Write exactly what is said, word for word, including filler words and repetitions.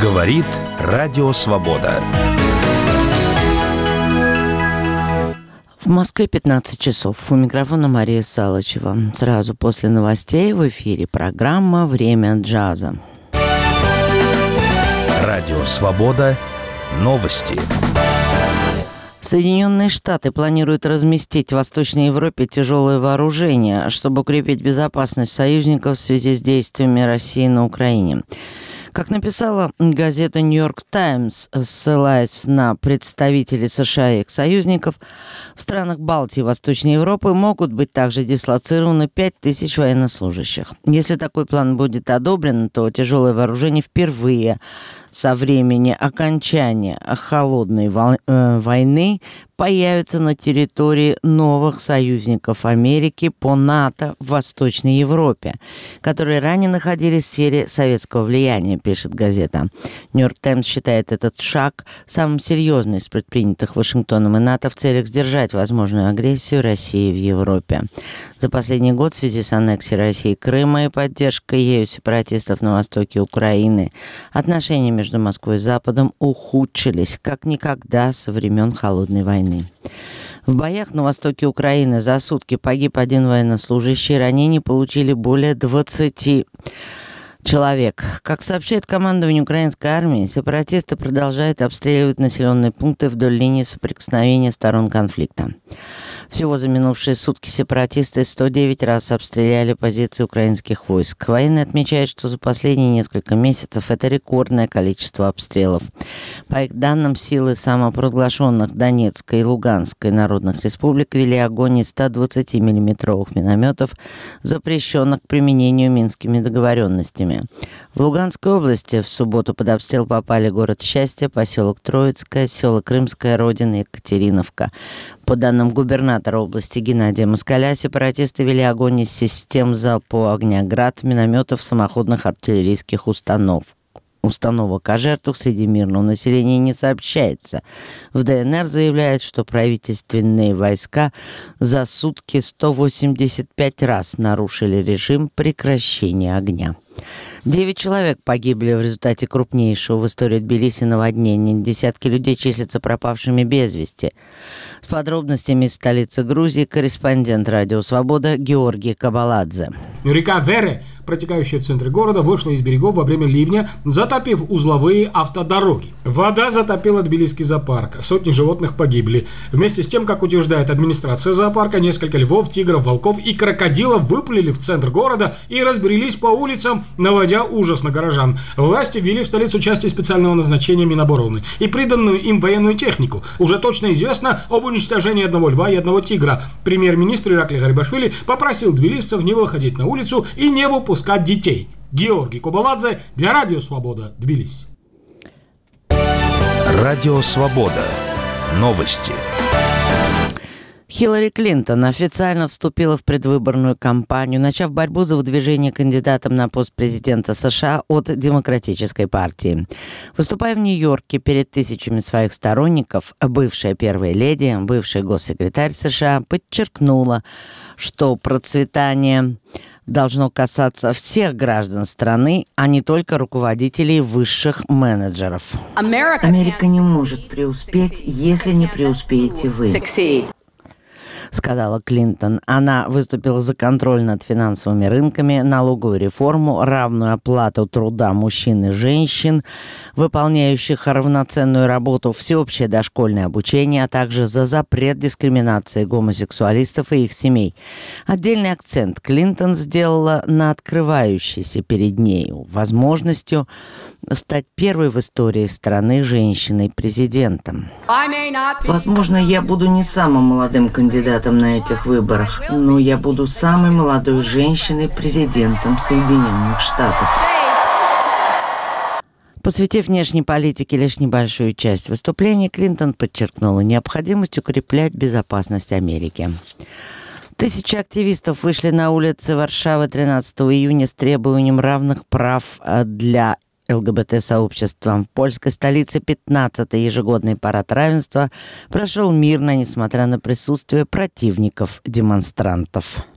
Говорит Радио Свобода. В Москве пятнадцать часов. У микрофона Мария Салычева. Сразу после новостей в эфире программа «Время джаза». Радио Свобода. Новости. Соединенные Штаты планируют разместить в Восточной Европе тяжелое вооружение, чтобы укрепить безопасность союзников в связи с действиями России на Украине. Как написала газета «Нью-Йорк Таймс», ссылаясь на представителей США и их союзников, в странах Балтии и Восточной Европы могут быть также дислоцированы пять тысяч военнослужащих. Если такой план будет одобрен, то тяжелое вооружение впервые со времени окончания холодной войны появится на территории новых союзников Америки по НАТО в Восточной Европе, которые ранее находились в сфере советского влияния, пишет газета. «Нью-Йорк Таймс» считает этот шаг самым серьезным из предпринятых Вашингтоном и НАТО в целях сдержать возможную агрессию России в Европе. За последний год в связи с аннексией России Крыма и поддержкой ею сепаратистов на востоке Украины отношения между Москвой и Западом ухудшились как никогда со времен Холодной войны. В боях на востоке Украины за сутки погиб один военнослужащий, ранений получили более двадцати человек. Как сообщает командование украинской армии, сепаратисты продолжают обстреливать населенные пункты вдоль линии соприкосновения сторон конфликта. Всего за минувшие сутки сепаратисты сто девять раз обстреляли позиции украинских войск. Военные отмечают, что за последние несколько месяцев это рекордное количество обстрелов. По их данным, силы самопровозглашенных Донецкой и Луганской народных республик вели огонь из ста двадцати миллиметровых минометов, запрещенных к применению Минскими договоренностями. В Луганской области в субботу под обстрел попали город Счастье, поселок Троицкое, село Крымская, Родина, Екатериновка. По данным губернатора области Геннадия Москаля, сепаратисты вели огонь из систем залпового огня «Град», минометов, самоходных артиллерийских установок. Установок о жертвах среди мирного населения не сообщается. В ДНР заявляют, что правительственные войска за сутки сто восемьдесят пять раз нарушили режим прекращения огня. Девять человек погибли в результате крупнейшего в истории Тбилиси наводнения. Десятки людей числятся пропавшими без вести. С подробностями из столицы Грузии корреспондент «Радио Свобода» Георгий Кабаладзе. Река Вере, протекающая в центре города, вышла из берегов во время ливня, затопив узловые автодороги. Вода затопила Тбилисский зоопарк. Сотни животных погибли. Вместе с тем, как утверждает администрация зоопарка, несколько львов, тигров, волков и крокодилов выплыли в центр города и разбрелись по улицам, наводя ужас на горожан. Власти ввели в столицу части специального назначения Минобороны и приданную им военную технику. Уже точно известно об уничтожении одного льва и одного тигра. Премьер-министр Иракли Гарибашвили попросил тбилисцев не выходить на улицу и не выпускать детей. Георгий Кабаладзе для Радио Свобода, Тбилиси. Радио Свобода. Новости. Хиллари Клинтон официально вступила в предвыборную кампанию, начав борьбу за выдвижение кандидатом на пост президента США от Демократической партии. Выступая в Нью-Йорке перед тысячами своих сторонников, бывшая первая леди, бывший госсекретарь США подчеркнула, что процветание должно касаться всех граждан страны, а не только руководителей высших менеджеров. Америка не может преуспеть, если не преуспеете вы, сказала Клинтон. Она выступила за контроль над финансовыми рынками, налоговую реформу, равную оплату труда мужчин и женщин, выполняющих равноценную работу, всеобщее дошкольное обучение, а также за запрет дискриминации гомосексуалистов и их семей. Отдельный акцент Клинтон сделала на открывающейся перед нею возможностью стать первой в истории страны женщиной-президентом. Возможно, я буду не самым молодым кандидатом на этих выборах, но я буду самой молодой женщиной-президентом Соединенных Штатов. Посвятив внешней политике лишь небольшую часть выступления, Клинтон подчеркнула необходимость укреплять безопасность Америки. Тысячи активистов вышли на улицы Варшавы тринадцатого июня с требованием равных прав для ЛГБТ-сообществом. В польской столице пятнадцатый ежегодный парад равенства прошел мирно, несмотря на присутствие противников демонстрантов.